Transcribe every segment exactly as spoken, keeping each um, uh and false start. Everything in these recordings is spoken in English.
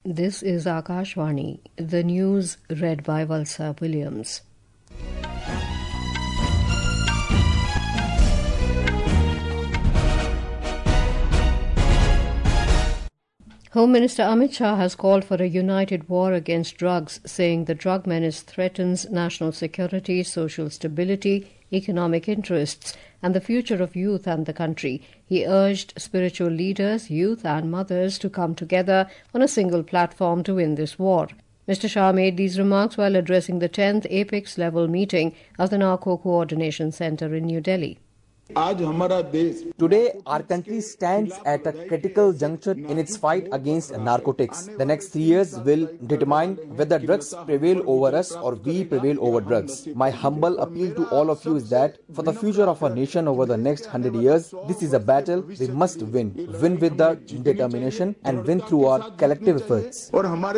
This is Akashvani, the news read by Valsa Williams. Home Minister Amit Shah has called for a united war against drugs, saying the drug menace threatens national security, social stability, economic interests, and the future of youth and the country. He urged spiritual leaders, youth and mothers to come together on a single platform to win this war. Mister Shah made these remarks while addressing the tenth apex-level meeting of the Narco Coordination Centre in New Delhi. Today, our country stands at a critical juncture in its fight against narcotics. The next three years will determine whether drugs prevail over us or we prevail over drugs. My humble appeal to all of you is that for the future of our nation over the next hundred years, this is a battle we must win. Win with the determination and win through our collective efforts.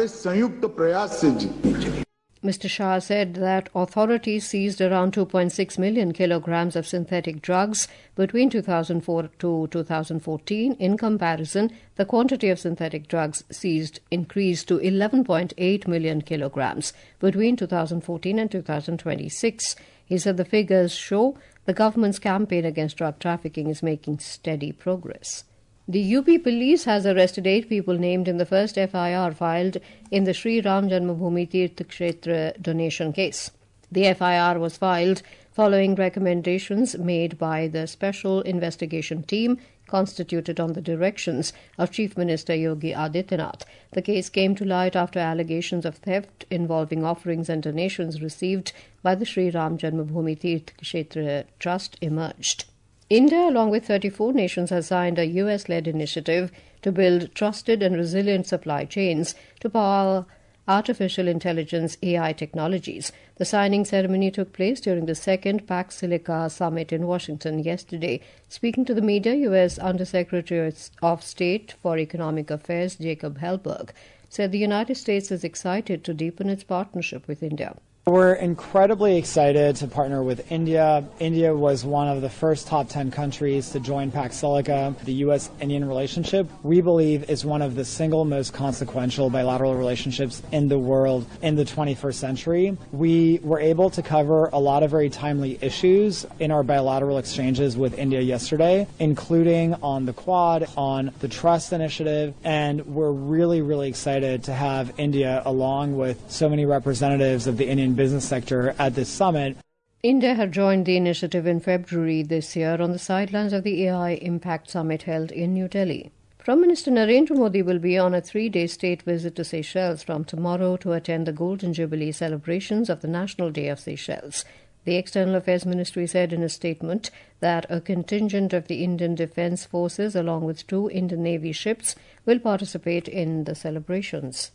Mister Shah said that authorities seized around two point six million kilograms of synthetic drugs between two thousand four to two thousand fourteen. In comparison, the quantity of synthetic drugs seized increased to eleven point eight million kilograms between two thousand fourteen and two thousand twenty-six. He said the figures show the government's campaign against drug trafficking is making steady progress. The U P police has arrested eight people named in the first F I R filed in the Sri Ram Janmabhoomi Tirth Kshetra donation case. The F I R was filed following recommendations made by the Special Investigation Team constituted on the directions of Chief Minister Yogi Adityanath. The case came to light after allegations of theft involving offerings and donations received by the Sri Ram Janmabhoomi Tirth Kshetra Trust emerged. India, along with thirty-four nations, has signed a U S-led initiative to build trusted and resilient supply chains to power artificial intelligence A I technologies. The signing ceremony took place during the second Pax Silica Summit in Washington yesterday. Speaking to the media, U S Undersecretary of State for Economic Affairs Jacob Hellberg said the United States is excited to deepen its partnership with India. We're incredibly excited to partner with India. India was one of the first top ten countries to join Pax Silica. The U S Indian relationship, we believe, is one of the single most consequential bilateral relationships in the world in the twenty-first century. We were able to cover a lot of very timely issues in our bilateral exchanges with India yesterday, including on the Quad, on the Trust Initiative, and we're really, really excited to have India along with so many representatives of the Indian business sector at this summit. India had joined the initiative in February this year on the sidelines of the A I Impact Summit held in New Delhi. Prime Minister Narendra Modi will be on a three-day state visit to Seychelles from tomorrow to attend the Golden Jubilee celebrations of the National Day of Seychelles. The External Affairs Ministry said in a statement that a contingent of the Indian Defence Forces along with two Indian Navy ships will participate in the celebrations.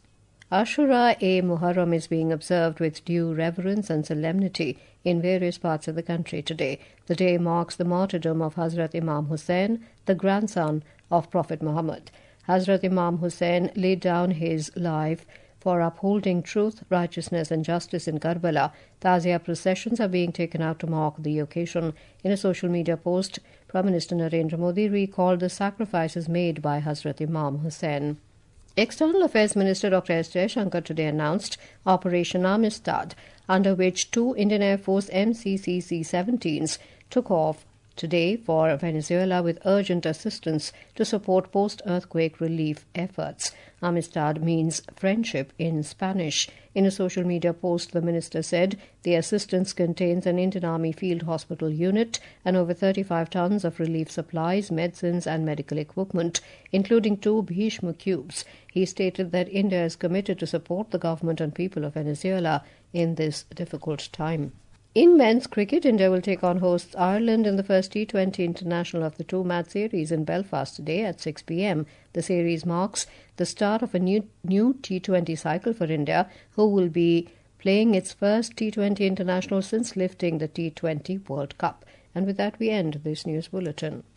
Ashura-e-Muharram is being observed with due reverence and solemnity in various parts of the country today. The day marks the martyrdom of Hazrat Imam Hussain, the grandson of Prophet Muhammad. Hazrat Imam Hussain laid down his life for upholding truth, righteousness and justice in Karbala. Tazia processions are being taken out to mark the occasion. In a social media post, Prime Minister Narendra Modi recalled the sacrifices made by Hazrat Imam Hussain. External Affairs Minister Doctor S. Jaishankar today announced Operation Amistad, under which two Indian Air Force M C C C seventeens took off today for Venezuela with urgent assistance to support post-earthquake relief efforts. Amistad means friendship in Spanish. In a social media post, the minister said the assistance contains an Indian Army Field Hospital unit and over thirty-five tons of relief supplies, medicines and medical equipment, including two Bhishma cubes. He stated that India is committed to support the government and people of Venezuela in this difficult time. In men's cricket, India will take on hosts Ireland in the first T twenty International of the two-match series in Belfast today at six p.m. The series marks the start of a new, new T twenty cycle for India, who will be playing its first T twenty International since lifting the T twenty World Cup. And with that, we end this news bulletin.